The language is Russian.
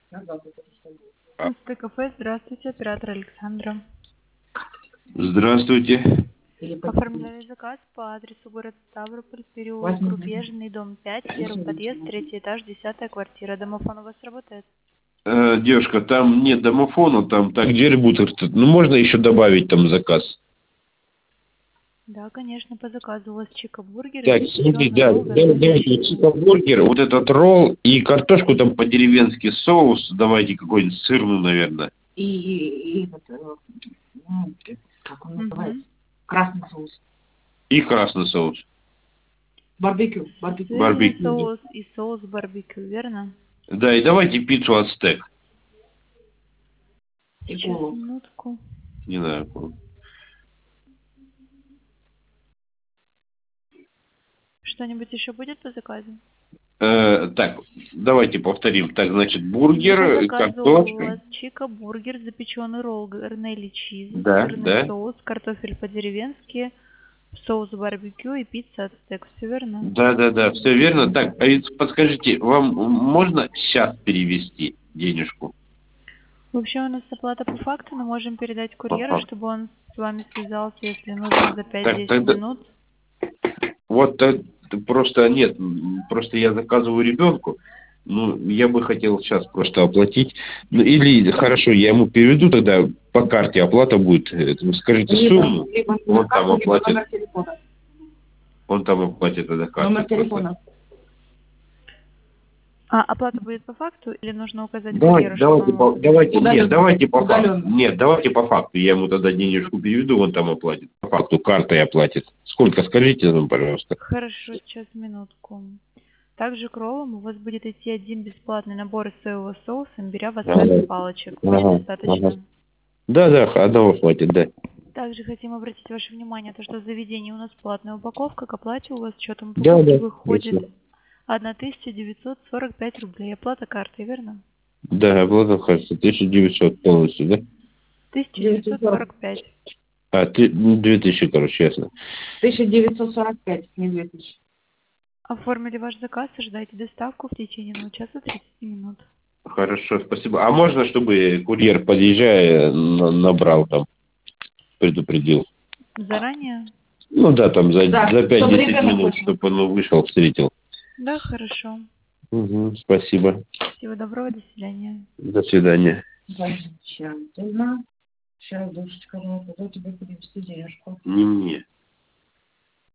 ТКП, здравствуйте, оператор Александра. Здравствуйте. Оформляли заказ по адресу город Ставрополь, переулок Рубежный, дом 5, первый подъезд, третий этаж, 10-я квартира. Домофон у вас работает? Девушка, там нет домофона, там так джерри-бутер. Ну, можно еще добавить там заказ? Да, конечно, по заказу у вас чика-бургер, Так, смотри, да, давайте чика-бургер, вот этот ролл и картошку там по-деревенски, соус, давайте какой-нибудь сырный, наверное. Как он называется? Красный соус. И красный соус. Барбекю. Сырный соус и соус барбекю, верно? Да, и давайте пиццу ацтек. Сейчас, минутку. Не знаю. Что-нибудь еще будет по заказу? Так, давайте повторим. Так, значит, По бургер, заказу у картошка. вас чика-бургер, запеченный ролл, гарнелли чиз, Да, сырный да. соус, картофель по-деревенски, соус барбекю и пицца ацтек. Все верно? Да, все верно. Так, а подскажите, вам можно сейчас перевести денежку? Вообще у нас оплата по факту, но можем передать По курьеру, факту. чтобы он с вами связался, если нужно, за Так, 5-10 тогда, минут. вот просто нет, просто я заказываю ребенку, ну, я бы хотел сейчас просто оплатить. Ну, или, хорошо, я ему переведу тогда по карте, оплата будет, вы скажите сумму, он там оплатит. Он там оплатит тогда карту. Номер телефона. А оплата будет по факту или нужно указать курьеру, Давайте по факту. Нет, давайте по факту. Я ему тогда денежку переведу, он там оплатит. По факту, картой оплатит. Сколько, скажите нам, пожалуйста. Хорошо, сейчас минутку. Также к роллам у вас будет идти один бесплатный набор из соевого соуса, имбиря, васаби, палочек. Будет достаточно? Да, одного хватит, да. Также хотим обратить ваше внимание, то, что в заведении у нас платная упаковка, к оплате у вас с учетом Да, покупки выходит ясно. 1945 рублей. Оплата картой, верно? Да, оплата, кажется, 1900 полностью, да? 1945. 2000, короче, ясно. 1945, не 2000. Оформили ваш заказ, ожидайте доставку в течение 1 часа 30 минут. Хорошо, спасибо. А можно, чтобы курьер, подъезжая, набрал там, предупредил? Заранее? Ну да, там за 5-10 минут, вышел. чтобы он вышел, встретил. Да, хорошо. Спасибо. Всего доброго, до свидания. До свидания. Замечательно. Сейчас, душечка, я буду тебе перевести денежку. Не мне.